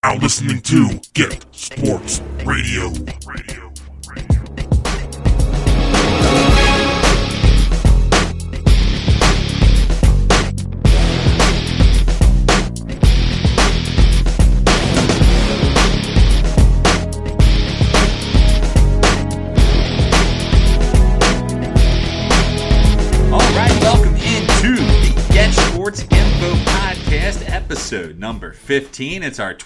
Now listening to Get Sports Radio. Episode number 15. It's our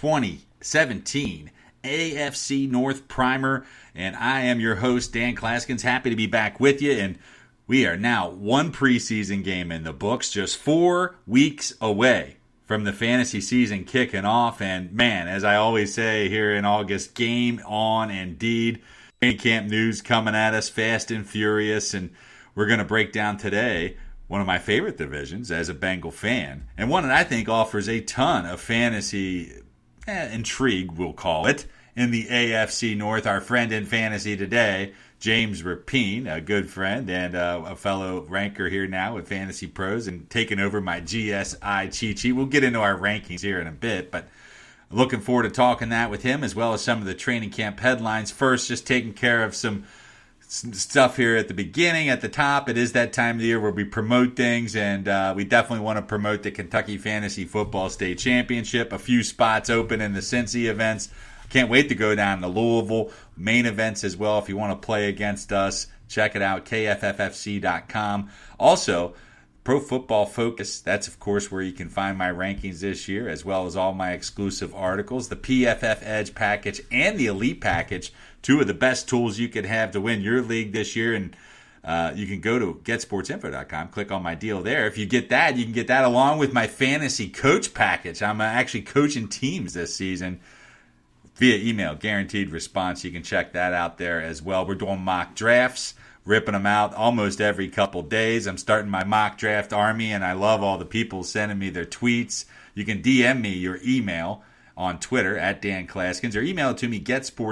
2017 AFC North Primer, and I am your host, Dan Claskins. Happy to be back with you, and we are now one preseason game in the books, just 4 weeks away from the fantasy season kicking off. And man, as I always say here in August, game on indeed. Training camp news coming at us fast and furious, and we're going to break down today one of my favorite divisions as a Bengal fan, and one that I think offers a ton of fantasy intrigue, we'll call it, in the AFC North. Our friend in fantasy today, James Rapien, a good friend and a fellow ranker here now with Fantasy Pros and taking over my GSI cheat sheet. We'll get into our rankings here in a bit, but looking forward to talking that with him as well as some of the training camp headlines. First, just taking care of some stuff here at the beginning, at the top. It is that time of the year where we promote things, and we definitely want to promote the Kentucky Fantasy Football State Championship. A few spots open in the Cincy events. Can't wait to go down to Louisville. Main events as well. If you want to play against us, check it out, kffc.com. Also, Pro Football Focus, that's of course where you can find my rankings this year, as well as all my exclusive articles, the PFF Edge package and the Elite package, two of the best tools you could have to win your league this year. And you can go to getsportsinfo.com, click on my deal there. If you get that, you can get that along with my fantasy coach package. I'm actually coaching teams this season via email, guaranteed response. You can check that out there as well. We're doing mock drafts, ripping them out almost every couple days. I'm starting my mock draft army, and I love all the people sending me their tweets. You can DM me your email on Twitter at Dan Claskins, or email it to me,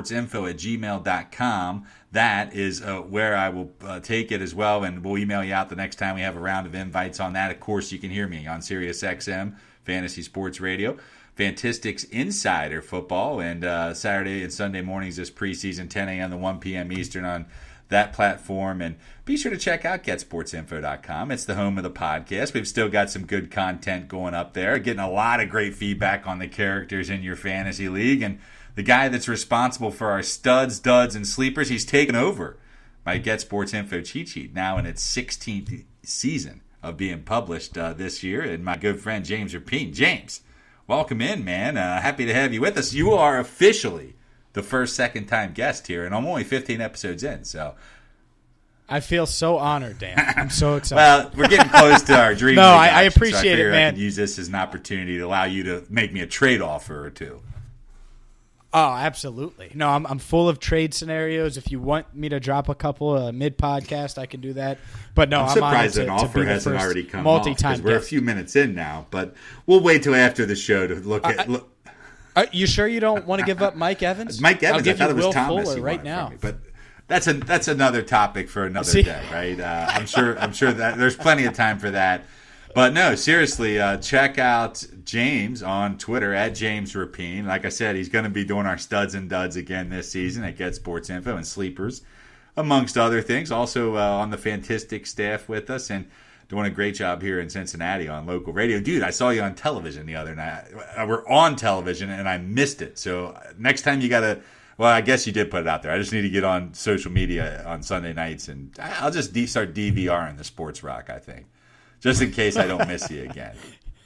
getsportsinfo@gmail.com. That is where I will take it as well, and we'll email you out the next time we have a round of invites on that. Of course, you can hear me on SiriusXM, Fantasy Sports Radio, Fantastics Insider Football, and Saturday and Sunday mornings this preseason, 10 a.m. to 1 p.m. Eastern on that platform. And be sure to check out getsportsinfo.com. It's the home of the podcast. We've still got some good content going up there, getting a lot of great feedback on the characters in your fantasy league. And the guy that's responsible for our studs, duds, and sleepers, he's taken over my Get Sports Info cheat sheet, now in its 16th season of being published this year. And my good friend James Rapien. James, welcome in, man. Happy to have you with us. You are officially the first second-time guest here, and I'm only 15 episodes in, so I feel so honored, Dan. I'm so excited. Well, we're getting close to our dream. No, I appreciate it, man. I could use this as an opportunity to allow you to make me a trade offer or two. Oh, absolutely. No, I'm full of trade scenarios. If you want me to drop a couple mid-podcast, I can do that. But no, I'm surprised an offer hasn't already come off, because we're a few minutes in now. But we'll wait till after the show to look at. You sure you don't want to give up Mike Evans? Mike Evans, I thought it was Will Thomas Fuller right now. Me, but that's another topic for another day, right? I'm sure that there's plenty of time for that. But no, seriously, check out James on Twitter at James Rapien. Like I said, he's going to be doing our studs and duds again this season at Get Sports Info and Sleepers, amongst other things. Also on the Fantastic staff with us, and doing a great job here in Cincinnati on local radio. Dude, I saw you on television the other night. We're on television, and I missed it. So next time you got to, well, I guess you did put it out there. I just need to get on social media on Sunday nights, and I'll just start DVRing the Sports Rock, I think, just in case I don't miss you again.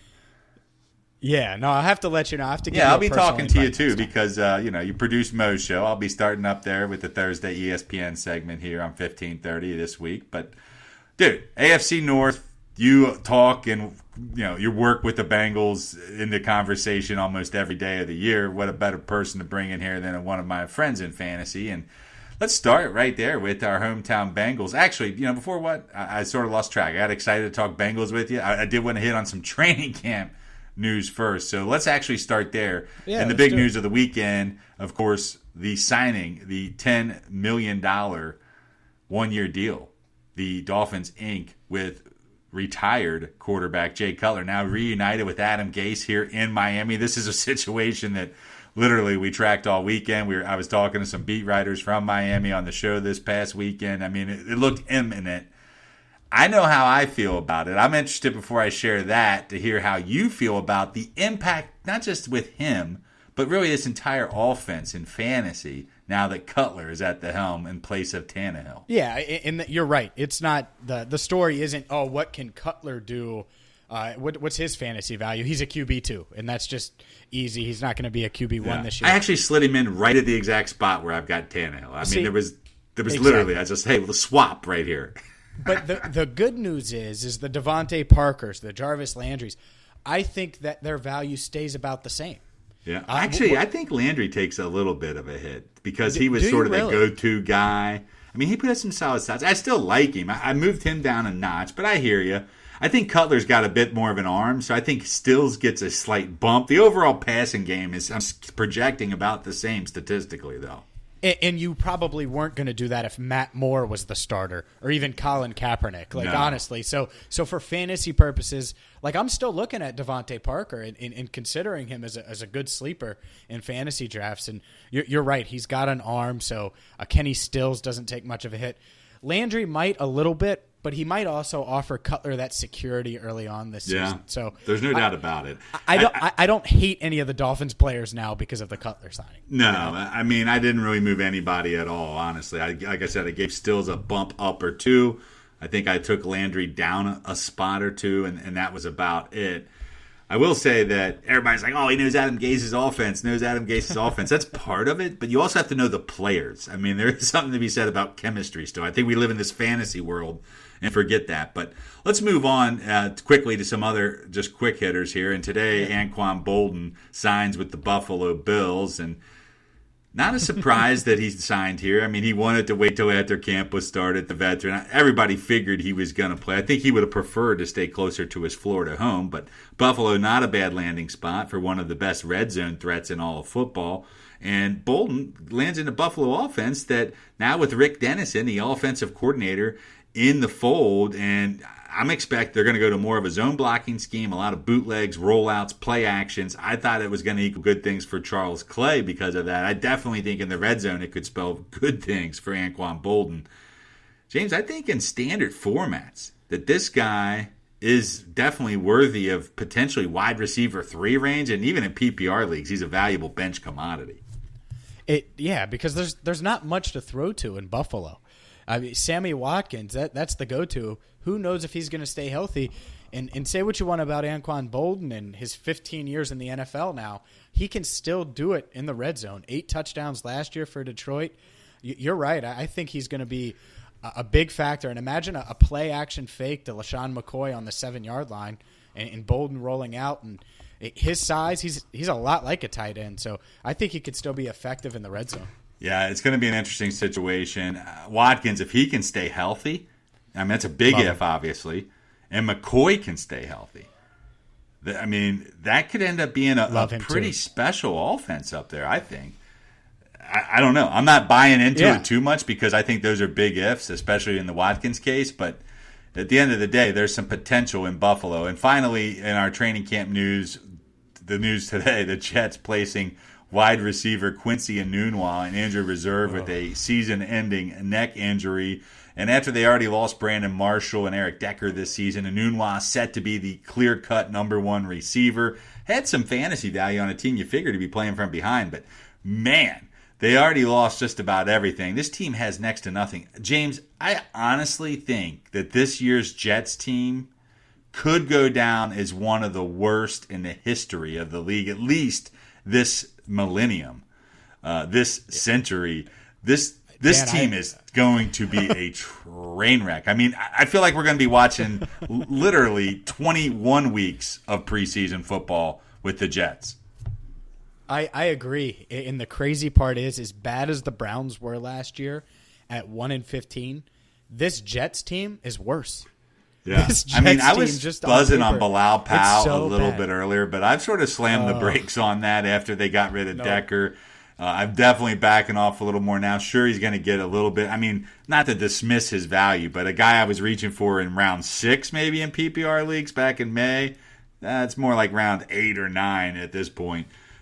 Yeah, no, I'll have to let you know. I have to get I'll be talking to you, too, because, you produce Mo's show. I'll be starting up there with the Thursday ESPN segment here on 15:30 this week, but dude, AFC North, you talk and you work with the Bengals in the conversation almost every day of the year. What a better person to bring in here than one of my friends in fantasy. And let's start right there with our hometown Bengals. Actually, before I sort of lost track. I got excited to talk Bengals with you. I did want to hit on some training camp news first. So let's actually start there. Yeah, and the big news of the weekend, of course, the signing, the $10 million one-year deal. The Dolphins Inc. with retired quarterback Jay Cutler now reunited with Adam Gase here in Miami. This is a situation that literally we tracked all weekend. I was talking to some beat writers from Miami on the show this past weekend. I mean, it looked imminent. I know how I feel about it. I'm interested, before I share that, to hear how you feel about the impact, not just with him, but really this entire offense in fantasy now that Cutler is at the helm in place of Tannehill. Yeah, and you're right. It's not the story isn't, oh, what can Cutler do? What's his fantasy value? He's a QB2, and that's just easy. He's not going to be a QB1 this year. I actually slid him in right at the exact spot where I've got Tannehill. I mean, there was exactly. Literally, I just, hey, let's swap right here. But the good news is the Devontae Parkers, the Jarvis Landrys, I think that their value stays about the same. Yeah, actually, I think Landry takes a little bit of a hit because he was sort of the go-to guy. I mean, he put up some solid stats. I still like him. I moved him down a notch, but I hear you. I think Cutler's got a bit more of an arm, so I think Stills gets a slight bump. The overall passing game is, I'm projecting, about the same statistically, though. And you probably weren't going to do that if Matt Moore was the starter or even Colin Kaepernick, honestly. So for fantasy purposes, I'm still looking at Devontae Parker and considering him as a good sleeper in fantasy drafts. And you're right. He's got an arm, so Kenny Stills doesn't take much of a hit. Landry might a little bit, but he might also offer Cutler that security early on this season. So there's no doubt about it. I don't hate any of the Dolphins players now because of the Cutler signing. No, I mean, I didn't really move anybody at all, honestly. Like I said, I gave Stills a bump up or two. I think I took Landry down a spot or two, and that was about it. I will say that everybody's like, oh, he knows Adam Gase's offense, That's part of it, but you also have to know the players. I mean, there is something to be said about chemistry still. I think we live in this fantasy world and forget that. But let's move on quickly to some other just quick hitters here. And today, Anquan Boldin signs with the Buffalo Bills, and not a surprise that he signed here. I mean, he wanted to wait till after camp was started, the veteran. Everybody figured he was going to play. I think he would have preferred to stay closer to his Florida home, but Buffalo, not a bad landing spot for one of the best red zone threats in all of football. And Boldin lands in the Buffalo offense that now with Rick Dennison, the offensive coordinator, in the fold, and I'm expect they're going to go to more of a zone blocking scheme, a lot of bootlegs, rollouts, play actions. I thought it was going to equal good things for Charles Clay because of that. I definitely think in the red zone it could spell good things for Anquan Boldin. James, I think in standard formats that this guy is definitely worthy of potentially wide receiver 3 range, and even in PPR leagues, he's a valuable bench commodity. Because there's not much to throw to in Buffalo. I mean, Sammy Watkins, that's the go-to. Who knows if he's going to stay healthy? And say what you want about Anquan Boldin and his 15 years in the NFL now, he can still do it in the red zone. 8 touchdowns last year for Detroit. You're right. I think he's going to be a big factor. And imagine a play-action fake to LaShawn McCoy on the 7-yard line and Boldin rolling out. And his size, he's a lot like a tight end. So I think he could still be effective in the red zone. Yeah, it's going to be an interesting situation. Watkins, if he can stay healthy, I mean, that's a big if, obviously, and McCoy can stay healthy. I mean, that could end up being a pretty special offense up there, I think. I don't know. I'm not buying into it too much because I think those are big ifs, especially in the Watkins case, but at the end of the day, there's some potential in Buffalo. And finally, in our training camp news, the news today, the Jets placing wide receiver Quincy Enunwa in injured reserve with a season-ending neck injury. And after they already lost Brandon Marshall and Eric Decker this season, Enunwa set to be the clear-cut number 1 receiver. Had some fantasy value on a team you figured to be playing from behind, but man, they already lost just about everything. This team has next to nothing. James, I honestly think that this year's Jets team could go down as one of the worst in the history of the league, at least this millennium, this century. This team is going to be a train wreck. I mean, I feel like we're going to be watching literally 21 weeks of preseason football with the Jets. I agree. And the crazy part is, as bad as the Browns were last year at 1-15, this Jets team is worse. Yeah, I mean, I was just buzzing on Bilal Powell a little bit earlier, but I've sort of slammed the brakes on that after they got rid of Decker. I'm definitely backing off a little more now. Sure, he's going to get a little bit. I mean, not to dismiss his value, but a guy I was reaching for in round 6 maybe in PPR leagues back in May, it's more like round 8 or 9 at this point.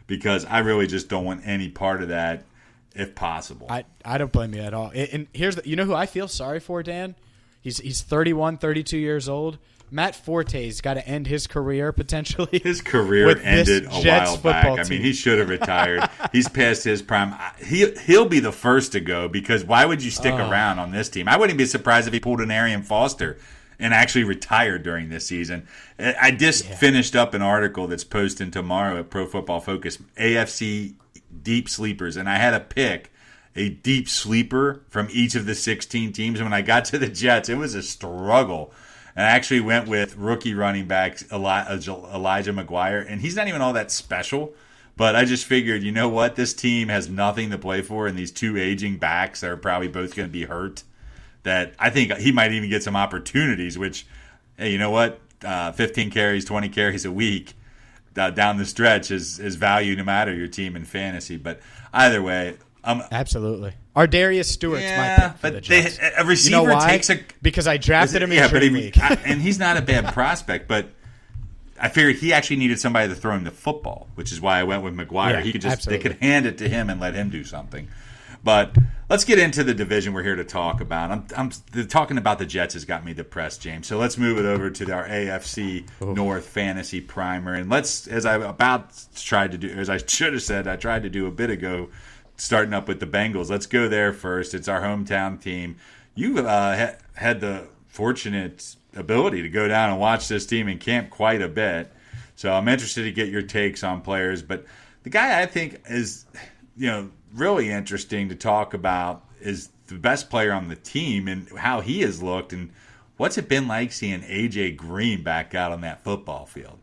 because I really just don't want any part of that if possible. I don't blame you at all. And here's you know who I feel sorry for, Dan? He's 31, 32 years old. Matt Forte's got to end his career potentially. His career ended a while back. I mean, he should have retired. He's past his prime. He'll be the first to go, because why would you stick around on this team? I wouldn't be surprised if he pulled an Arian Foster and actually retired during this season. I just finished up an article that's posting tomorrow at Pro Football Focus, AFC Deep Sleepers, and I had to pick a deep sleeper from each of the 16 teams. And when I got to the Jets, it was a struggle. And I actually went with rookie running back Elijah McGuire, and he's not even all that special. But I just figured, you know what? This team has nothing to play for, and these two aging backs that are probably both going to be hurt, that I think he might even get some opportunities, which, hey, you know what? 15 carries, 20 carries a week down the stretch is value no matter your team in fantasy. But either way, absolutely. Our Darius Stewart's my pick for the Jets. A receiver, you know why? Because I drafted him in Dream League. And he's not a bad prospect, but I figured he actually needed somebody to throw him the football, which is why I went with McGuire. Yeah, he could absolutely. They could hand it to him and let him do something. But let's get into the division we're here to talk about. Talking about the Jets has got me depressed, James. So let's move it over to our AFC North fantasy primer, and let's, as I tried to do a bit ago, starting up with the Bengals. Let's go there first. It's our hometown team. You had the fortunate ability to go down and watch this team in camp quite a bit. So I'm interested to get your takes on players. But the guy I think is, really interesting to talk about is the best player on the team and how he has looked, and what's it been like seeing A.J. Green back out on that football field?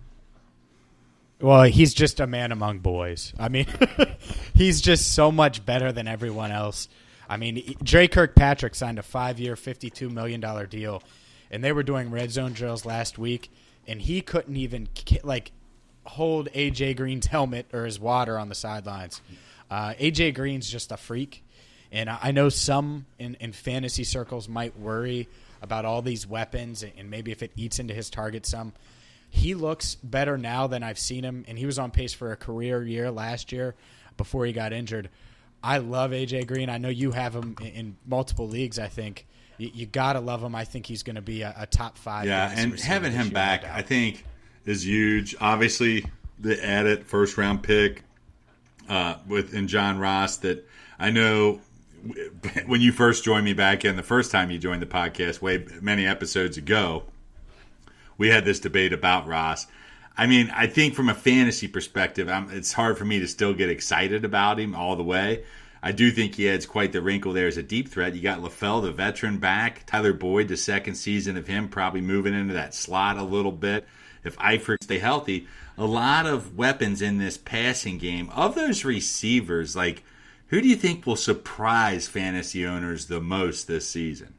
Well, he's just a man among boys. I mean, he's just so much better than everyone else. I mean, Dre Kirkpatrick signed a 5-year, $52 million deal, and they were doing red zone drills last week, and he couldn't even hold A.J. Green's helmet or his water on the sidelines. A.J. Green's just a freak, and I know some in fantasy circles might worry about all these weapons and maybe if it eats into his target some. He looks better now than I've seen him, and he was on pace for a career year last year before he got injured. I love A.J. Green. I know you have him in multiple leagues, I think. You got to love him. I think he's going to be a top 5. Yeah, and having him back, I think, is huge. Obviously, the added first-round pick in John Ross that I know when you first joined me back in, the first time you joined the podcast many episodes ago, we had this debate about Ross. I mean, I think from a fantasy perspective, it's hard for me to still get excited about him all the way. I do think he adds quite the wrinkle there as a deep threat. You got LaFell, the veteran, back. Tyler Boyd, the second season of him, probably moving into that slot a little bit. If Eifert stay healthy, a lot of weapons in this passing game. Of those receivers, who do you think will surprise fantasy owners the most this season?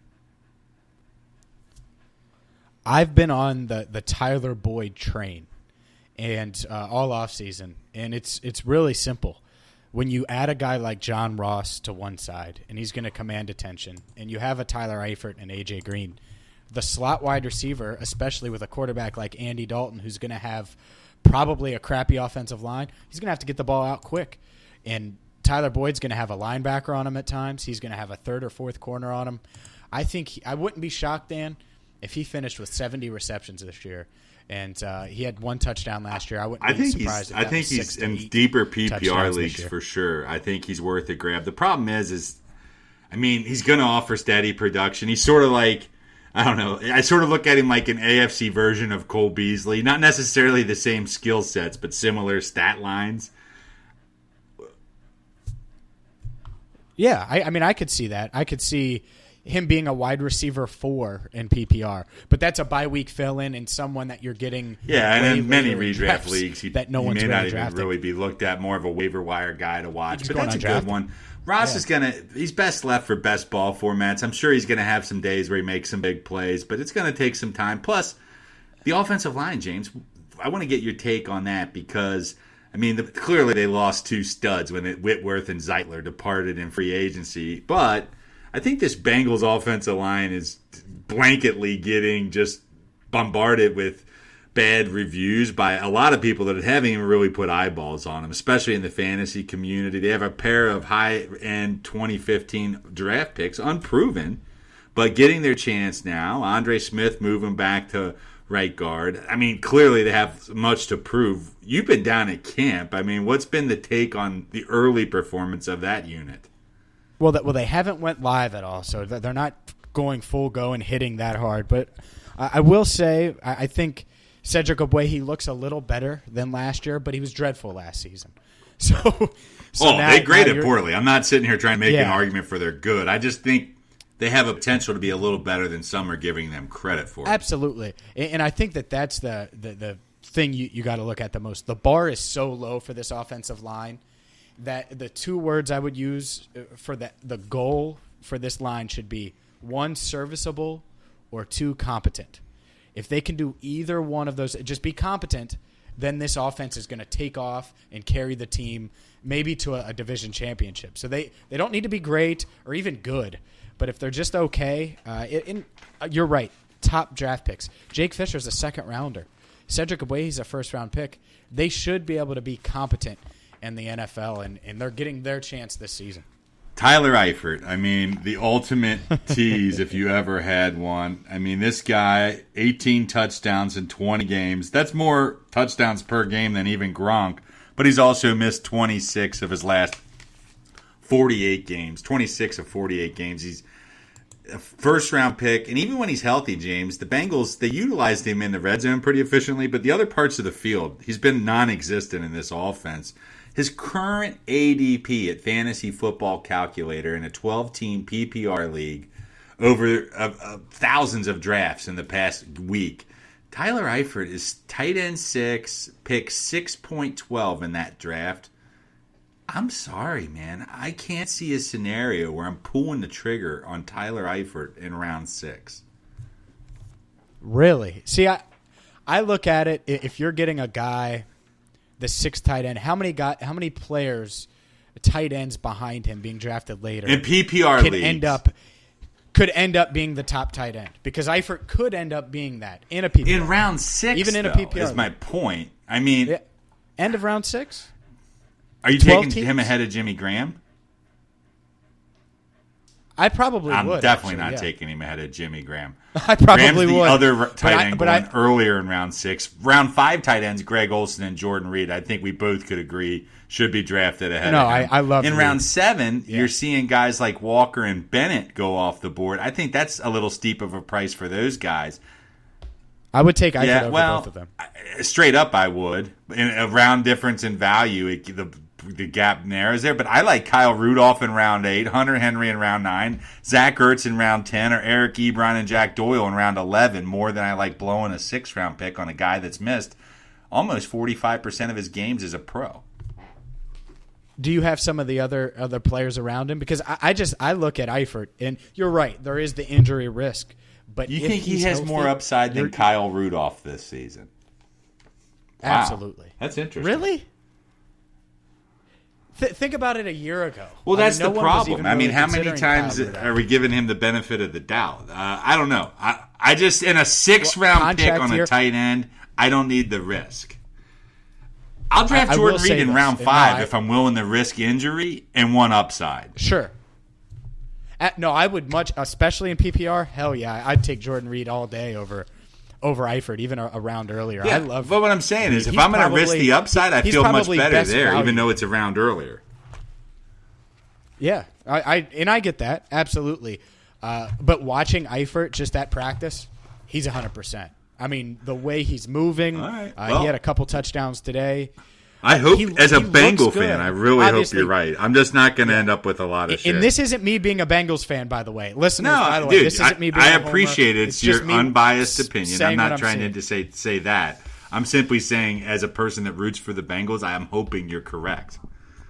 I've been on the Tyler Boyd train and all offseason, and it's really simple. When you add a guy like John Ross to one side, and he's going to command attention, and you have a Tyler Eifert and A.J. Green, the slot wide receiver, especially with a quarterback like Andy Dalton, who's going to have probably a crappy offensive line, he's going to have to get the ball out quick. And Tyler Boyd's going to have a linebacker on him at times. He's going to have a third or fourth corner on him. I think I wouldn't be shocked, Dan, if he finished with 70 receptions this year, and he had 1 touchdown last year. I wouldn't be surprised. I think he's in deeper PPR leagues for sure. I think he's worth a grab. The problem is he's going to offer steady production. He's sort of like, I don't know, I sort of look at him like an AFC version of Cole Beasley. Not necessarily the same skill sets, but similar stat lines. Yeah, I could see that. I could see him being a wide receiver 4 in PPR, but that's a bye-week fill-in and someone that you're getting. Yeah, and in many redraft leagues, he that no one's may not even drafting. really be looked at, more of a waiver wire guy to watch. But that's a good one. Ross is he's best left for best ball formats. I'm sure he's going to have some days where he makes some big plays, but it's going to take some time. Plus, the offensive line, James, I want to get your take on that because, clearly they lost 2 studs when Whitworth and Zeitler departed in free agency, but I think this Bengals offensive line is blanketly getting just bombarded with bad reviews by a lot of people that haven't even really put eyeballs on him, especially in the fantasy community. They have a pair of high-end 2015 draft picks, unproven, but getting their chance now. Andre Smith moving back to right guard. I mean, clearly they have much to prove. You've been down at camp. I mean, what's been the take on the early performance of that unit? Well, they haven't went live at all, so they're not going full go and hitting that hard. But I will say, I think Cedric Ogbuehi looks a little better than last year, but he was dreadful last season. So they graded poorly. I'm not sitting here trying to make an argument for their good. I just think they have a potential to be a little better than some are giving them credit for. Absolutely. And I think that's the thing you got to look at the most. The bar is so low for this offensive line that the two words I would use for the goal for this line should be, 1, serviceable, or 2, competent. If they can do either one of those, just be competent, then this offense is going to take off and carry the team maybe to a division championship. So they don't need to be great or even good. But if they're just okay, you're right, top draft picks. Jake Fisher's a second-rounder. Cedric Ogbuehi's a first-round pick. They should be able to be competent in the NFL, and they're getting their chance this season. Tyler Eifert, I mean, the ultimate tease if you ever had one. I mean, this guy, 18 touchdowns in 20 games. That's more touchdowns per game than even Gronk. But he's also missed 26 of his last 48 games. 26 of 48 games. He's a first-round pick. And even when he's healthy, James, the Bengals, they utilized him in the red zone pretty efficiently. But the other parts of the field, he's been non-existent in this offense. His current ADP at Fantasy Football Calculator in a 12-team PPR league over thousands of drafts in the past week, Tyler Eifert is tight end 6, pick 6.12 in that draft. I'm sorry, man. I can't see a scenario where I'm pulling the trigger on Tyler Eifert in round 6. Really? See, I look at it, if you're getting a guy, the 6th tight end, how many players, tight ends behind him being drafted later in PPR leagues could end up being the top tight end? Because Eifert could end up being that in a PPR. In round 6, even in a PPR is my point. I mean, end of round 6. Are you taking him ahead of Jimmy Graham? I probably would. I'm definitely not taking him ahead of Jimmy Graham. I probably Graham's would. The other tight end going earlier in round 6. Round 5 tight ends, Greg Olsen and Jordan Reed, I think we both could agree should be drafted ahead of him. I love in Reed. round 7, you're seeing guys like Walker and Bennett go off the board. I think that's a little steep of a price for those guys. I would take Eifert over both of them. Straight up, I would. In a round difference in value, the gap narrows there. But I like Kyle Rudolph in round 8, Hunter Henry in round 9, Zach Ertz in round 10, or Eric Ebron and Jack Doyle in round 11 more than I like blowing a 6th-round pick on a guy that's missed almost 45% of his games as a pro. Do you have some of the other players around him? Because I look at Eifert, and you're right, there is the injury risk. But you think he has more upside than Kyle Rudolph this season? Wow. Absolutely. That's interesting. Really? Think about it a year ago. Well, that's the problem. I mean, how many times are we giving him the benefit of the doubt? I don't know. I just, in a 6th-round pick on a tight end, I don't need the risk. I'll draft Jordan Reed in round 5 if I'm willing to risk injury and one upside. Sure. No, I would especially in PPR, hell yeah, I'd take Jordan Reed all day over Eifert, even a round earlier. Yeah, I love but what I'm saying is, if I'm going to risk the upside, I feel much better there, value. even though it's a round earlier. Yeah, I get that, absolutely. But watching Eifert just at practice, he's 100%. I mean, the way he's moving, he had a couple touchdowns today. I hope, as a Bengal fan, I really hope you're right. I'm just not going to end up with a lot of shit. And this isn't me being a Bengals fan, by the way. Listeners, by the way, dude, this isn't me being I a homer. appreciate it. It's your unbiased opinion. I'm not trying saying. to say that. I'm simply saying, as a person that roots for the Bengals, I am hoping you're correct.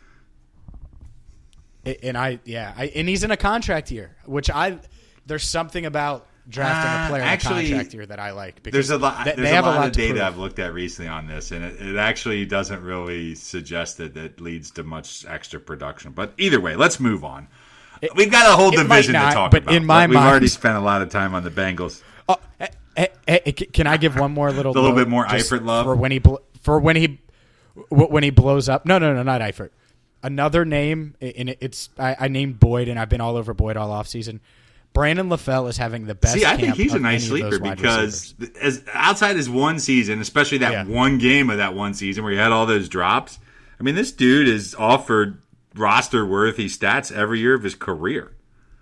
And he's in a contract year, which there's something about drafting a player in a contract year that I like. Because there's a lot of data I've looked at recently on this, and it actually doesn't really suggest that it leads to much extra production. But either way, let's move on. We've got a whole division to talk about. In my We've mind, already spent a lot of time on the Bengals. Can I give one more little a little bit more Eifert love for when he blows up? No, not Eifert. Another name, and I named Boyd, and I've been all over Boyd all offseason. Brandon LaFell is having the best. See, I think camp he's a of nice any of sleeper those because as outside his one season, especially that one game of that one season where he had all those drops. I mean, this dude is offered roster-worthy stats every year of his career.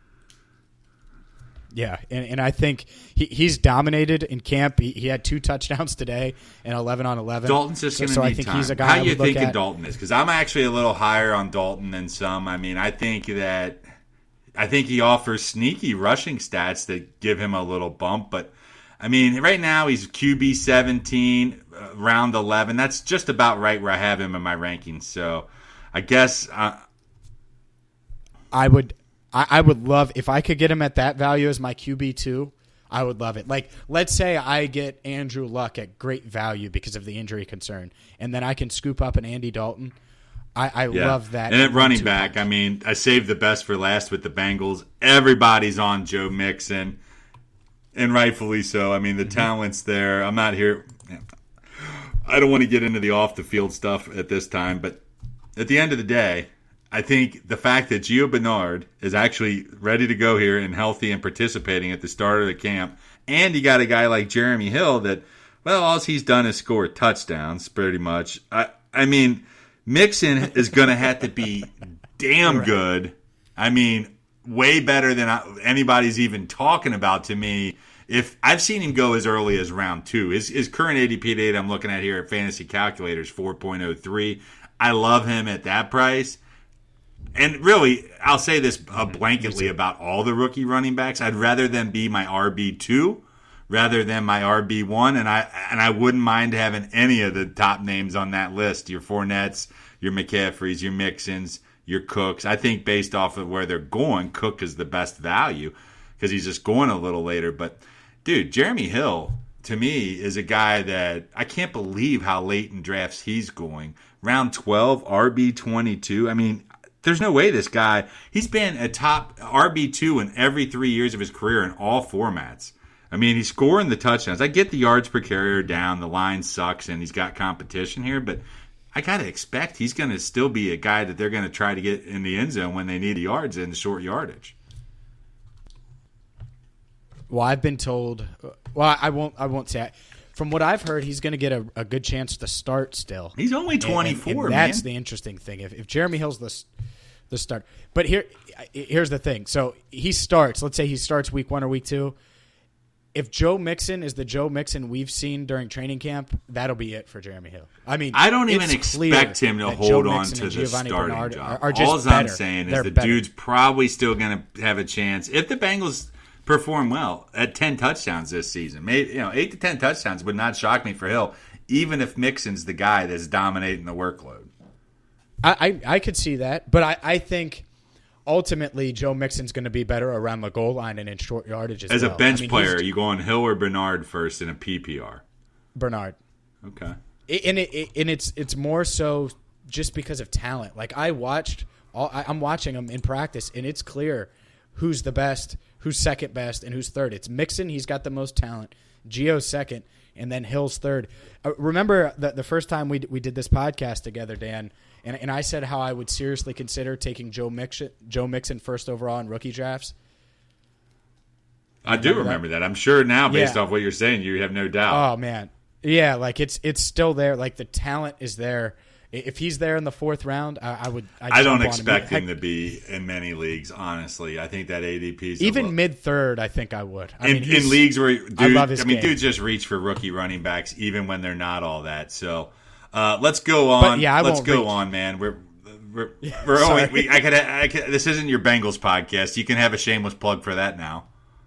Yeah, and I think he's dominated in camp. He had 2 touchdowns today and 11 on 11. Dalton's just going to need I think time. he's a guy How I you would look thinking at. Dalton is? Because I'm actually a little higher on Dalton than some. I mean, I think he offers sneaky rushing stats that give him a little bump. But, I mean, right now he's QB 17, round 11. That's just about right where I have him in my rankings. So, I guess I would love if I could get him at that value as my QB2. I would love it. Like, let's say I get Andrew Luck at great value because of the injury concern, and then I can scoop up an Andy Dalton. I love that. And at running back, I mean, I saved the best for last with the Bengals. Everybody's on Joe Mixon, and rightfully so. I mean, the talent's there. I'm not here. I don't want to get into the off-the-field stuff at this time, but at the end of the day, I think the fact that Gio Bernard is actually ready to go here and healthy and participating at the start of the camp, and you got a guy like Jeremy Hill that, well, all he's done is score touchdowns pretty much. I mean, Mixon is going to have to be damn good. I mean, way better than anybody's even talking about to me. If I've seen him go as early as round 2. His current ADP data I'm looking at here at Fantasy Calculator is 4.03. I love him at that price. And really, I'll say this blanketly about all the rookie running backs. I'd rather them be my RB2 rather than my RB1, and I wouldn't mind having any of the top names on that list. Your Fournettes, your McCaffreys, your Mixons, your Cooks. I think based off of where they're going, Cook is the best value because he's just going a little later. But, dude, Jeremy Hill, to me, is a guy that I can't believe how late in drafts he's going. Round 12, RB22. I mean, there's no way this guy, he's been a top RB2 in every 3 years of his career in all formats. I mean, he's scoring the touchdowns. I get the yards per carrier down. The line sucks, and he's got competition here. But I got to expect he's going to still be a guy that they're going to try to get in the end zone when they need the yards in the short yardage. Well, I've been told. Well, I won't say. From what I've heard, he's going to get a good chance to start still. He's only 24, and that's the interesting thing. If Jeremy Hill's the start. But here's the thing. So he starts. Let's say he starts week 1 or week 2. If Joe Mixon is the Joe Mixon we've seen during training camp, that'll be it for Jeremy Hill. I mean, I don't even expect him to hold on to the starting job. All I'm saying is the dude's probably still going to have a chance if the Bengals perform well at 10 touchdowns this season. Maybe 8 to 10 touchdowns would not shock me for Hill, even if Mixon's the guy that's dominating the workload. I could see that, but I think ultimately Joe Mixon's going to be better around the goal line and in short yardage as well. As a bench player, are you going Hill or Bernard first in a PPR? Bernard. Okay. And it's more so just because of talent. Like I'm watching him in practice, and it's clear who's the best, who's second best, and who's third. It's Mixon. He's got the most talent. Gio's second, and then Hill's third. Remember the first time we did this podcast together, Dan, and I said how I would seriously consider taking Joe Mixon first overall in rookie drafts? I do remember that. I'm sure now, based off what you're saying, you have no doubt. Oh, man. Yeah, like it's still there. Like the talent is there. If he's there in the 4th round, I don't expect him to be in many leagues, honestly. I think that ADP is even mid-3rd, I think I would. In leagues where dudes just reach for rookie running backs even when they're not all that. So let's go on. Let's go on, man. We're only this isn't your Bengals podcast. You can have a shameless plug for that now.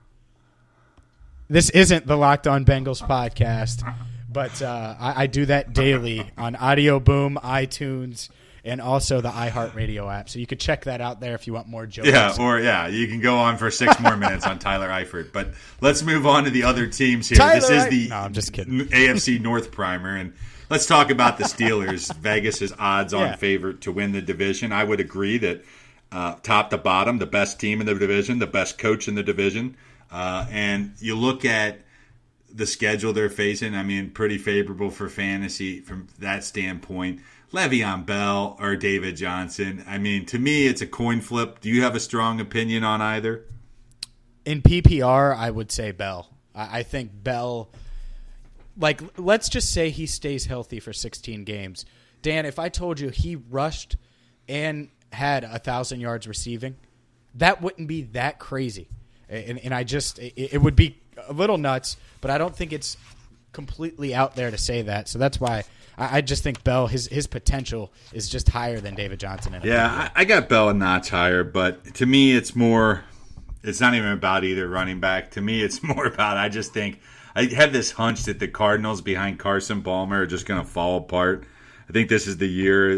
This isn't the Locked On Bengals podcast. But I do that daily on Audio Boom, iTunes, and also the iHeartRadio app. So you could check that out there if you want more jokes. You can go on for 6 more minutes on Tyler Eifert. But let's move on to the other teams here. I'm just kidding. AFC North primer, and let's talk about the Steelers. Vegas' odds-on favorite to win the division. I would agree that top to bottom, the best team in the division, the best coach in the division. And you look at the schedule they're facing, I mean, pretty favorable for fantasy from that standpoint. Le'Veon Bell or David Johnson. I mean, to me, it's a coin flip. Do you have a strong opinion on either? In PPR, I would say Bell. I think Bell, like, let's just say he stays healthy for 16 games. Dan, if I told you he rushed and had 1,000 yards receiving, that wouldn't be that crazy. And it would be a little nuts, but I don't think it's completely out there to say that. So that's why I just think Bell, his potential is just higher than David Johnson. I got Bell a notch higher, but to me it's more, it's not even about either running back. To me it's more about, I just think, I have this hunch that the Cardinals behind Carson Palmer are just going to fall apart. I think this is the year,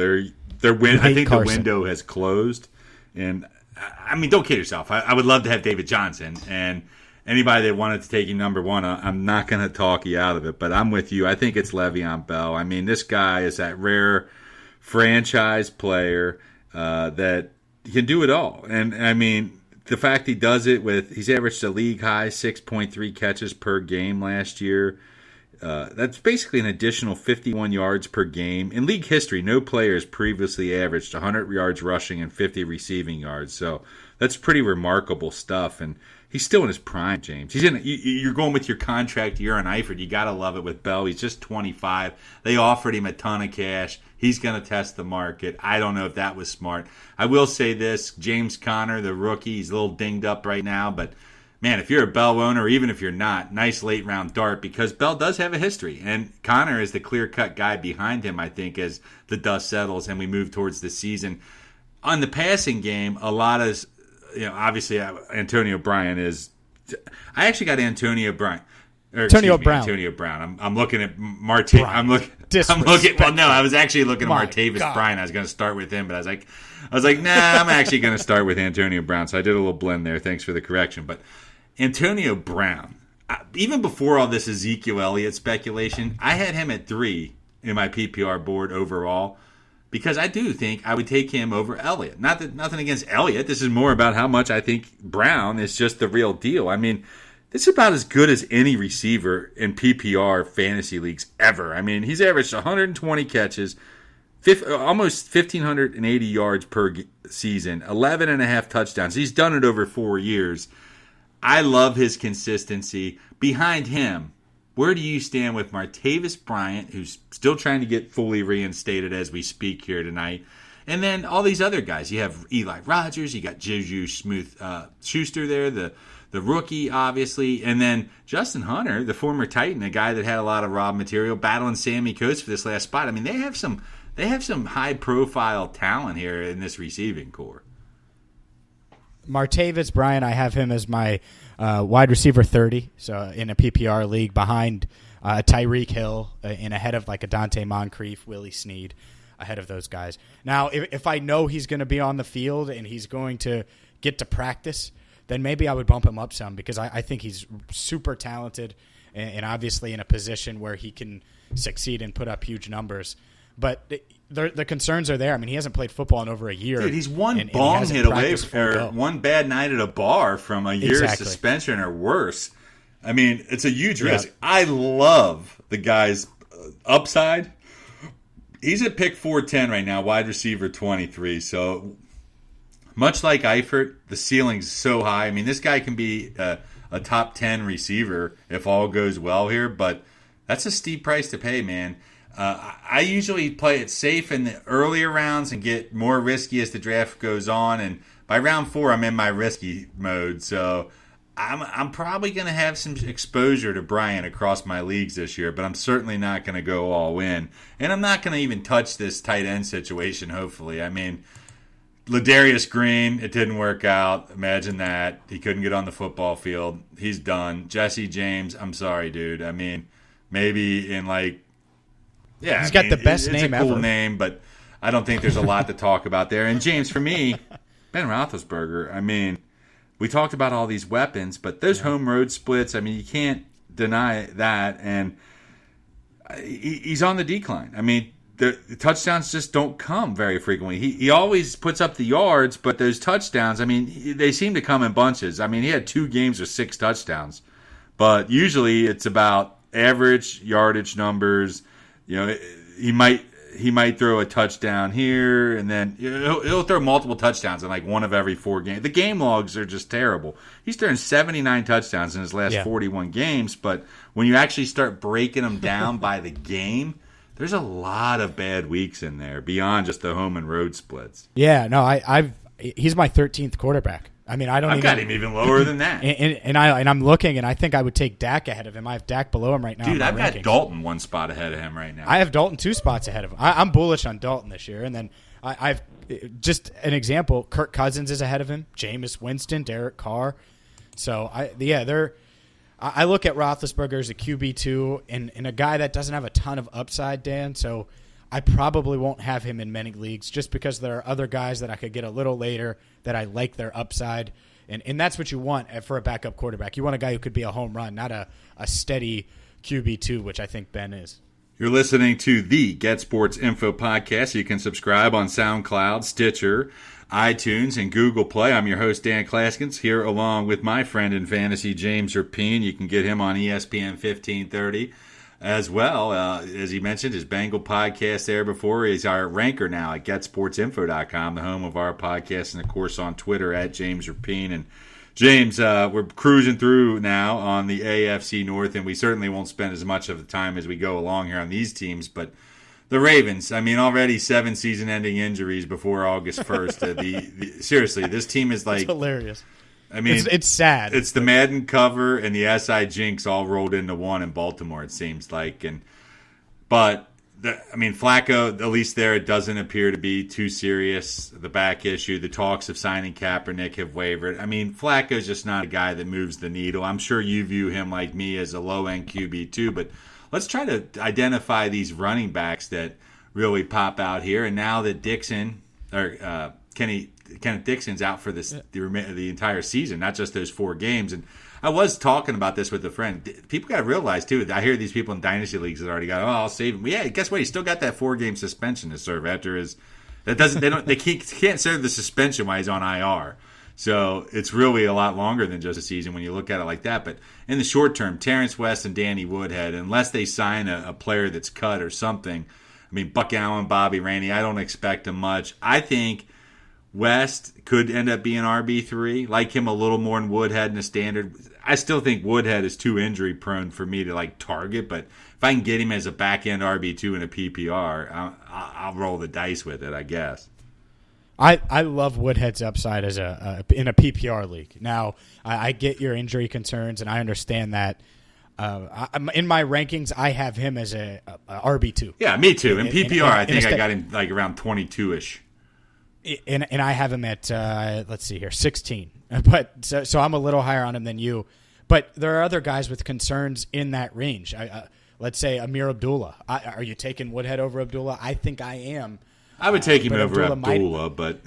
I think Carson. The window has closed. And, I mean, don't kid yourself. I would love to have David Johnson. And anybody that wanted to take you number one, I'm not going to talk you out of it. But I'm with you. I think it's Le'Veon Bell. I mean, this guy is that rare franchise player that can do it all. And, I mean, the fact he does it he's averaged a league high 6.3 catches per game last year. That's basically an additional 51 yards per game. In league history, no player has previously averaged 100 yards rushing and 50 receiving yards. So that's pretty remarkable stuff. And he's still in his prime, James. You're going with your contract year on Eifert. You got to love it with Bell. He's just 25. They offered him a ton of cash. He's going to test the market. I don't know if that was smart. I will say this, James Conner, the rookie, he's a little dinged up right now, but man, if you're a Bell owner, or even if you're not, nice late-round dart, because Bell does have a history. And Connor is the clear-cut guy behind him, I think, as the dust settles and we move towards the season. On the passing game, a lot of, obviously Antonio Brown is – I actually got Antonio Brown. Antonio Brown. I'm looking at Marte. I'm looking. Well, no, I was actually looking at Martavis Bryant. I was going to start with him, but I was like, nah, I'm actually going to start with Antonio Brown. So I did a little blend there. Thanks for the correction. But Antonio Brown, even before all this Ezekiel Elliott speculation, I had him at 3 in my PPR board overall because I do think I would take him over Elliott. Nothing against Elliott. This is more about how much I think Brown is just the real deal. I mean, it's about as good as any receiver in PPR fantasy leagues ever. I mean, he's averaged 120 catches, almost 1,580 yards per season, 11.5 touchdowns. He's done it over 4 years. I love his consistency. Behind him, where do you stand with Martavis Bryant, who's still trying to get fully reinstated as we speak here tonight? And then all these other guys. You have Eli Rogers, you got Juju Smith-Schuster there, the rookie, obviously, and then Justin Hunter, the former Titan, a guy that had a lot of raw material, battling Sammy Coates for this last spot. I mean, they have some high-profile talent here in this receiving core. Martavis Bryant, I have him as my wide receiver 30, so in a PPR league behind Tyreek Hill and ahead of like a Dante Moncrief, Willie Snead, ahead of those guys. Now, if I know he's going to be on the field and he's going to get to practice, then maybe I would bump him up some because I think he's super talented and obviously in a position where he can succeed and put up huge numbers. But the concerns are there. I mean, he hasn't played football in over a year. Dude, he's one bong hit away or one bad night at a bar from a year's suspension or worse. I mean, it's a huge risk. I love the guy's upside. He's at pick 410 right now, wide receiver 23. So much like Eifert, the ceiling's so high. I mean, this guy can be a top 10 receiver if all goes well here, but that's a steep price to pay, man. I usually play it safe in the earlier rounds and get more risky as the draft goes on. And by round 4, I'm in my risky mode. So I'm probably going to have some exposure to Bryant across my leagues this year, but I'm certainly not going to go all in. And I'm not going to even touch this tight end situation, hopefully. I mean, Ladarius Green, it didn't work out. Imagine that. He couldn't get on the football field. He's done. Jesse James, I'm sorry, dude. I mean, maybe in he's got the best name ever. It's a cool name, but I don't think there's a lot to talk about there. And James, for me, Ben Roethlisberger, I mean, we talked about all these weapons, but those home road splits, I mean, you can't deny that. And he's on the decline. I mean, the touchdowns just don't come very frequently. He always puts up the yards, but those touchdowns, I mean, they seem to come in bunches. I mean, he had 2 games with 6 touchdowns. but usually it's about average yardage numbers. He might throw a touchdown here, and then he'll throw multiple touchdowns in like one of every 4 games. The game logs are just terrible. He's thrown 79 touchdowns in his last 41 games, but when you actually start breaking them down by the game, there's a lot of bad weeks in there beyond just the home and road splits. Yeah, no, he's my 13th quarterback. I mean, I've got him even lower than that. And I'm looking, and I think I would take Dak ahead of him. I have Dak below him right now. Dude, I've got Dalton 1 spot ahead of him right now. I have Dalton 2 spots ahead of him. I'm bullish on Dalton this year. And then I've just an example. Kirk Cousins is ahead of him. Jameis Winston, Derek Carr. So I look at Roethlisberger as a QB2 and a guy that doesn't have a ton of upside, Dan. So I probably won't have him in many leagues just because there are other guys that I could get a little later that I like their upside. And that's what you want for a backup quarterback. You want a guy who could be a home run, not a steady QB2, which I think Ben is. You're listening to the Get Sports Info podcast. You can subscribe on SoundCloud, Stitcher, iTunes, and Google Play. I'm your host, Dan Claskins, here along with my friend in fantasy, James Rapien. You can get him on ESPN 1530 as well. As he mentioned, his Bengal podcast there before. He's our ranker now at GetSportsInfo.com, the home of our podcast, and, of course, on Twitter at James Rapien. And, James, we're cruising through now on the AFC North, and we certainly won't spend as much of the time as we go along here on these teams, but the Ravens, I mean, already 7 season-ending injuries before August 1st. Seriously, this team is like... It's hilarious. I mean, it's sad. It's the Madden cover and the SI Jinx all rolled into one in Baltimore, it seems like. But Flacco, at least there, it doesn't appear to be too serious. The back issue, the talks of signing Kaepernick have wavered. I mean, Flacco's just not a guy that moves the needle. I'm sure you view him like me as a low-end QB too, but let's try to identify these running backs that really pop out here. And now that Kenneth Dixon's out for the entire season, not just those 4 games. And I was talking about this with a friend. People got to realize, too, I hear these people in dynasty leagues that already got, I'll save him. Yeah, guess what? He still got that 4-game suspension to serve after his. They can't serve the suspension while he's on IR. So it's really a lot longer than just a season when you look at it like that. But in the short term, Terrence West and Danny Woodhead, unless they sign a player that's cut or something, I mean, Buck Allen, Bobby Rainey, I don't expect him much. I think West could end up being RB3, like him a little more than Woodhead in the standard. I still think Woodhead is too injury prone for me to target, but if I can get him as a back end RB2 in a PPR, I'll roll the dice with it, I guess. I love Woodhead's upside as in a PPR league. Now I get your injury concerns and I understand that. In my rankings, I have him as a RB2. Yeah, me too. In PPR, I think I got him around 22-ish. And I have him at let's see here, 16. But so I'm a little higher on him than you. But there are other guys with concerns in that range. Let's say Amir Abdullah. Are you taking Woodhead over Abdullah? I think I am. I would take him over Abdullah, but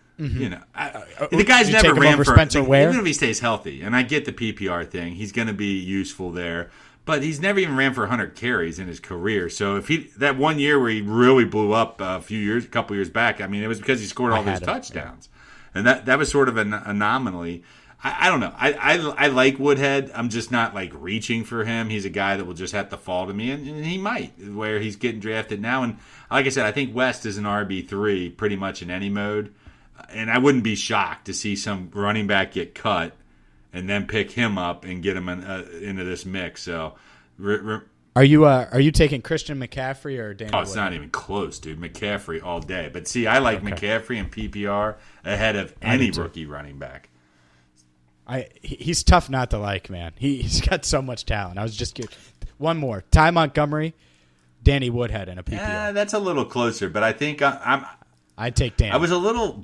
the guy's never ran for Spencer Ware. Even if he stays healthy, and I get the PPR thing, he's going to be useful there. But he's never even ran for 100 carries in his career. So if that 1 year where he really blew up a couple years back, I mean, it was because he scored all those touchdowns, and that was sort of an anomaly. I don't know. I like Woodhead. I'm just not reaching for him. He's a guy that will just have to fall to me, and he might where he's getting drafted now. And like I said, I think West is an RB3 pretty much in any mode, and I wouldn't be shocked to see some running back get cut and then pick him up and get him into this mix. So, are you taking Christian McCaffrey or Danny? Oh, it's not even close, dude. McCaffrey all day. But see, I like McCaffrey and PPR ahead of any rookie running back. He's tough not to like, man. He's got so much talent. I was just kidding. One more. Ty Montgomery, Danny Woodhead in a PPR. Yeah, that's a little closer, but I think I'd take Danny. I was a little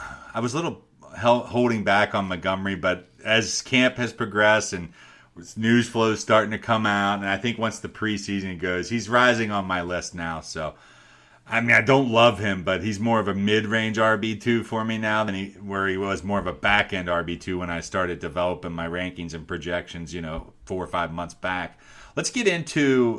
holding back on Montgomery, but as camp has progressed and news flow is starting to come out, and I think once the preseason goes, he's rising on my list now. So, I mean, I don't love him, but he's more of a mid-range RB2 for me now than where he was more of a back-end RB2 when I started developing my rankings and projections, 4 or 5 months back. Let's get into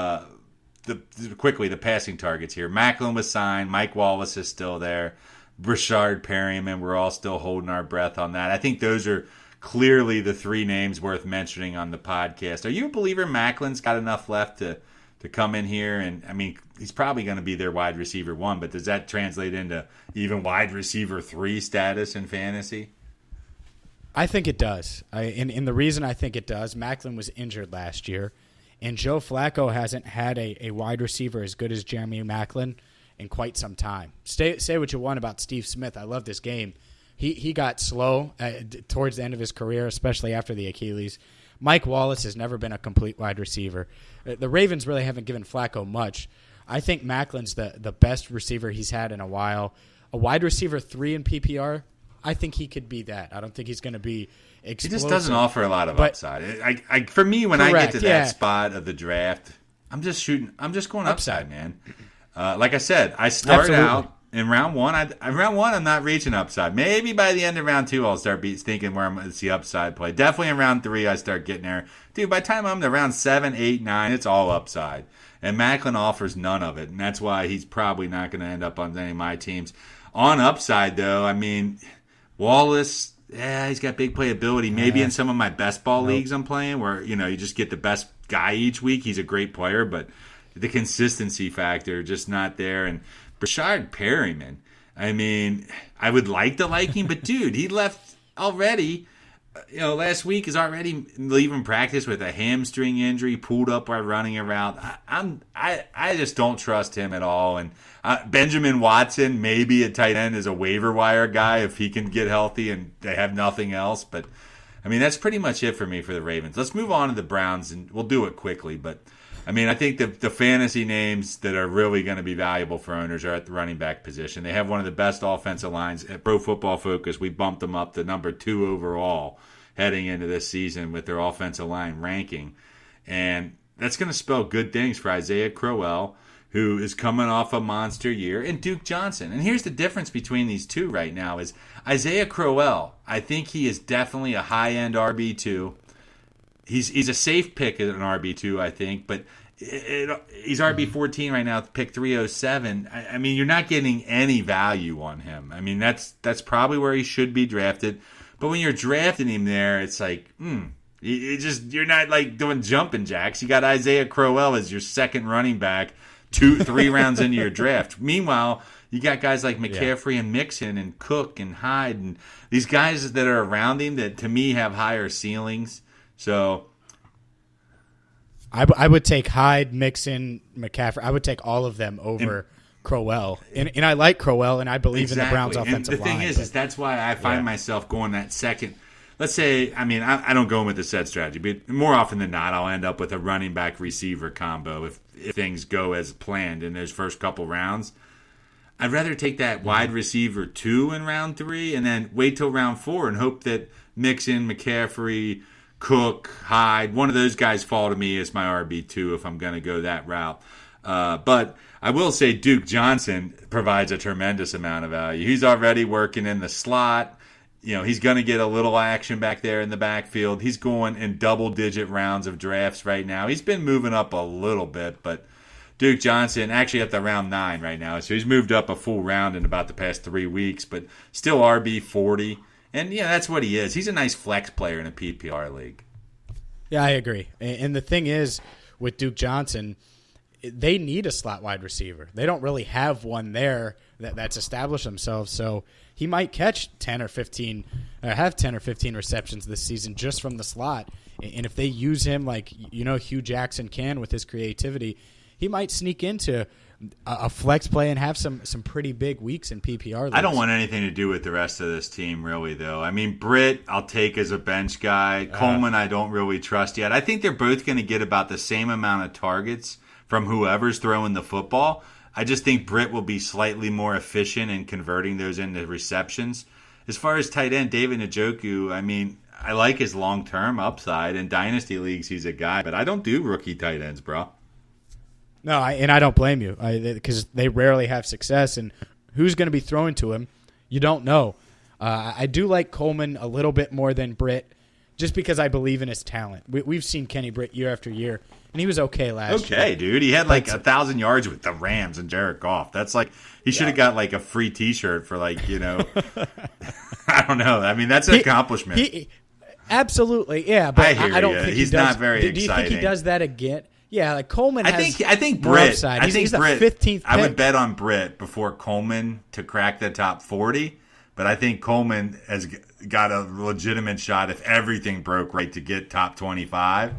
quickly the passing targets here. Macklin was signed. Mike Wallace is still there. Brashard Perryman, we're all still holding our breath on that. I think those are clearly the three names worth mentioning on the podcast. Are you a believer Macklin's got enough left to come in here? And, I mean, he's probably going to be their wide receiver 1, but does that translate into even wide receiver 3 status in fantasy? I think it does. And the reason I think it does, Maclin was injured last year, and Joe Flacco hasn't had a wide receiver as good as Jeremy Maclin in quite some time. Say what you want about Steve Smith. I love this game. He got slow towards the end of his career, especially after the Achilles. Mike Wallace has never been a complete wide receiver. The Ravens really haven't given Flacco much. I think Macklin's the best receiver he's had in a while. A wide receiver 3 in PPR, I think he could be that. I don't think he's going to be explosive. He just doesn't offer a lot of upside. For me, when I get to that spot of the draft, I'm just going upside, man. Like I said, I start out in round 1. I'm not reaching upside. Maybe by the end of round 2, I'll start thinking where I'm going to see upside play. Definitely in round 3, I start getting there. Dude, by the time I'm to round 7, 8, 9, it's all upside. And Maclin offers none of it, and that's why he's probably not going to end up on any of my teams. On upside, though, I mean, Wallace, he's got big playability. Maybe in some of my best ball leagues I'm playing where, you just get the best guy each week. He's a great player, but the consistency factor just not there. And Brashard Perryman, I mean, I would like to like him, but dude, he left already. Last week is already leaving practice with a hamstring injury, pulled up while running around. I just don't trust him at all. And Benjamin Watson, maybe a tight end, is a waiver wire guy if he can get healthy and they have nothing else. But I mean, that's pretty much it for me for the Ravens. Let's move on to the Browns, and we'll do it quickly. But I mean, I think the fantasy names that are really going to be valuable for owners are at the running back position. They have one of the best offensive lines. At Pro Football Focus, we bumped them up to number 2 overall heading into this season with their offensive line ranking. And that's going to spell good things for Isaiah Crowell, who is coming off a monster year, and Duke Johnson. And here's the difference between these two right now is Isaiah Crowell, I think he is definitely a high-end RB2. He's a safe pick at an RB2, I think, but he's RB14 right now, pick 307. I mean, you're not getting any value on him. I mean, that's probably where he should be drafted. But when you're drafting him there, it's like, you're not like doing jumping jacks. You got Isaiah Crowell as your second running back 2-3 rounds into your draft. Meanwhile, you got guys like McCaffrey and Mixon and Cook and Hyde and these guys that are around him that to me have higher ceilings. So I would take Hyde, Mixon, McCaffrey. I would take all of them over Crowell. And I like Crowell, and I believe in the Browns' offensive line. And the thing is that's why I find myself going that second. Let's say, I mean, I don't go in with the set strategy, but more often than not, I'll end up with a running back receiver combo if things go as planned in those first couple rounds. I'd rather take that wide receiver 2 in round 3 and then wait till round 4 and hope that Mixon, McCaffrey, Cook, Hyde, one of those guys fall to me as my RB2 if I'm going to go that route. But I will say Duke Johnson provides a tremendous amount of value. He's already working in the slot. He's going to get a little action back there in the backfield. He's going in double-digit rounds of drafts right now. He's been moving up a little bit, but Duke Johnson actually at the round 9 right now. So he's moved up a full round in about the past 3 weeks, but still RB40. And, that's what he is. He's a nice flex player in a PPR league. Yeah, I agree. And the thing is, with Duke Johnson, they need a slot wide receiver. They don't really have one there that's established themselves. So he might catch 10 or 15, have 10 or 15 receptions this season just from the slot. And if they use him like, Hugh Jackson can with his creativity, he might sneak into a flex play and have some pretty big weeks in PPR leagues. I don't want anything to do with the rest of this team, really, though. I mean, Britt, I'll take as a bench guy. Coleman, I don't really trust yet. I think they're both going to get about the same amount of targets from whoever's throwing the football. I just think Britt will be slightly more efficient in converting those into receptions. As far as tight end, David Njoku, I mean, I like his long-term upside. In dynasty leagues, he's a guy, but I don't do rookie tight ends, bro. No, and I don't blame you because they rarely have success. And who's going to be throwing to him? You don't know. I do like Coleman a little bit more than Britt just because I believe in his talent. We've seen Kenny Britt year after year, and he was okay last year. Okay, dude. He had like 1,000 yards with the Rams and Jared Goff. That's like he should have got like a free T-shirt for like, I don't know. I mean, that's an accomplishment. Absolutely, yeah. But I hear I don't ya. think He's he does. not very do you think he exciting. does that again? Yeah, like Coleman I has think more Britt. upside. I He's think the Britt. 15th I would pick. bet on Britt before Coleman to crack the top 40. But I think Coleman has got a legitimate shot if everything broke right to get top 25.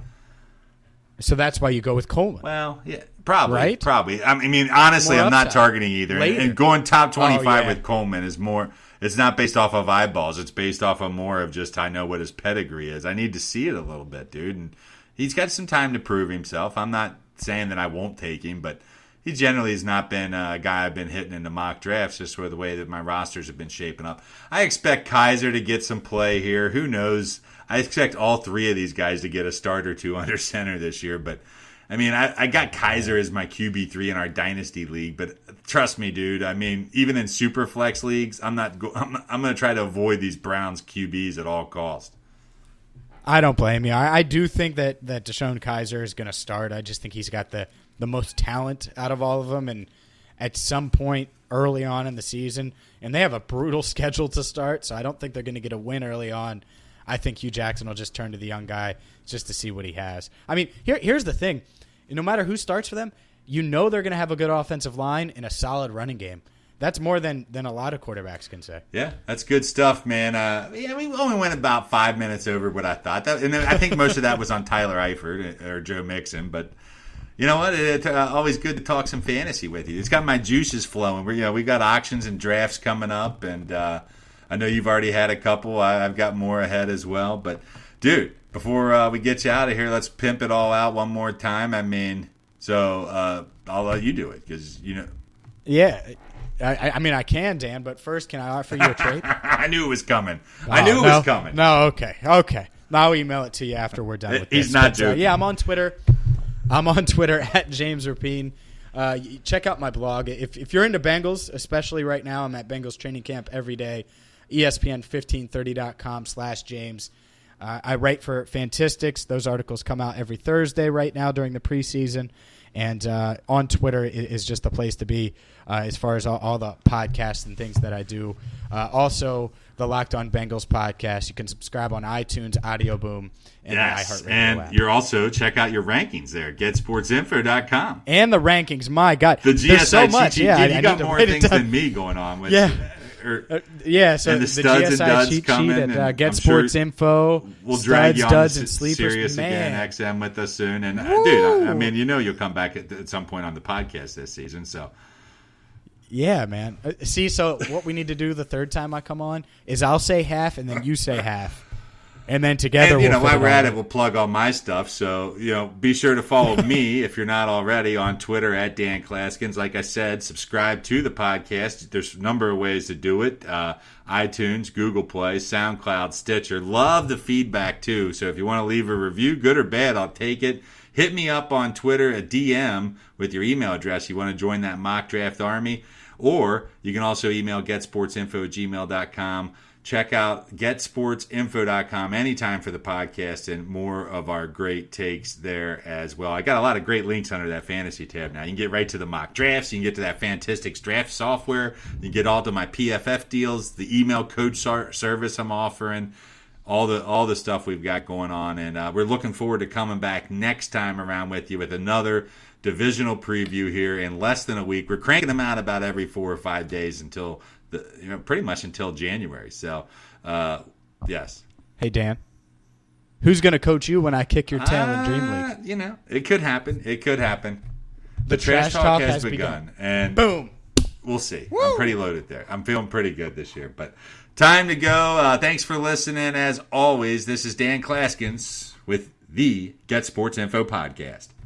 So that's why you go with Coleman. Well, yeah, probably. Right? Probably. I mean, honestly, More I'm not upside. targeting either. Later. And going top 25 Oh, yeah. with Coleman is more. It's not based off of eyeballs. It's based off of more of just I know what his pedigree is. I need to see it a little bit, dude. And he's got some time to prove himself. I'm not saying that I won't take him, but he generally has not been a guy I've been hitting into mock drafts just with the way that my rosters have been shaping up. I expect Kaiser to get some play here. Who knows? I expect all three of these guys to get a start or two under center this year, but I mean, I got Kaiser as my QB3 in our dynasty league, but trust me, dude. I mean, even in super flex leagues, I'm going to try to avoid these Browns QBs at all costs. I don't blame you. I do think that Deshaun Kaiser is going to start. I just think he's got the most talent out of all of them, and at some point early on in the season, and they have a brutal schedule to start, so I don't think they're going to get a win early on. I think Hugh Jackson will just turn to the young guy just to see what he has. I mean, here's the thing. No matter who starts for them, you know they're going to have a good offensive line and a solid running game. That's more than a lot of quarterbacks can say. Yeah, that's good stuff, man. Yeah, we only went about 5 minutes over what I thought. And I think most of that was on Tyler Eifert or Joe Mixon. But you know what? It's always good to talk some fantasy with you. It's got my juices flowing. We got auctions and drafts coming up, and I know you've already had a couple. I've got more ahead as well. But, dude, before we get you out of here, let's pimp it all out one more time. I mean, so I'll let you do it because, you know. Yeah. I mean, I can, Dan, but first, can I offer you a trade? I knew it was coming. I knew it was coming. No, okay. I'll email it to you after we're done with this. He's not joking. Yeah, I'm on Twitter. at James Rapine. Check out my blog. If you're into Bengals, especially right now, I'm at Bengals training camp every day. ESPN1530.com/James. I write for Fantistics. Those articles come out every Thursday right now during the preseason. And on Twitter is just the place to be as far as all the podcasts and things that I do. Also, the Locked On Bengals podcast. You can subscribe on iTunes, Audio Boom, and the iHeartRadio and app. you're also, check out your rankings there, getsportsinfo.com. And the rankings. My God. The GSI There's so much. cheat sheet. Yeah, You got more things than me going on with. Yeah. Yeah, so and the the studs and GSI duds cheat coming, sheet and at I'm Get sure Sports Info. We'll drag you on Studs, to and Sleepers. Sirius Man. again, XM with us soon. And dude, I mean, you know you'll come back at some point on the podcast this season. So Yeah, man. See, so what we need to do the third time I come on is I'll say half and then you say half. And then together and, you know, we'll while we're at on. it, we'll plug all my stuff. So, you know, be sure to follow me if you're not already on Twitter at Dan Claskins. Like I said, subscribe to the podcast. There's a number of ways to do it. iTunes, Google Play, SoundCloud, Stitcher. Love the feedback, too. So if you want to leave a review, good or bad, I'll take it. Hit me up on Twitter, a DM with your email address. You want to join that mock draft army. Or you can also email getsportsinfo@gmail.com. Check out getsportsinfo.com anytime for the podcast and more of our great takes there as well. I got a lot of great links under that fantasy tab now. You can get right to the mock drafts. You can get to that Fantistics draft software. You can get all to my PFF deals, the email coach service I'm offering, all the stuff we've got going on. And we're looking forward to coming back next time around with you with another divisional preview here in less than a week. We're cranking them out about every 4 or 5 days until pretty much until January. So, yes. Hey, Dan. Who's going to coach you when I kick your tail in Dream League? You know, it could happen. It could happen. The trash talk has begun. And boom. We'll see. Woo! I'm pretty loaded there. I'm feeling pretty good this year. But time to go. Thanks for listening. As always, this is Dan Claskins with the Get Sports Info Podcast.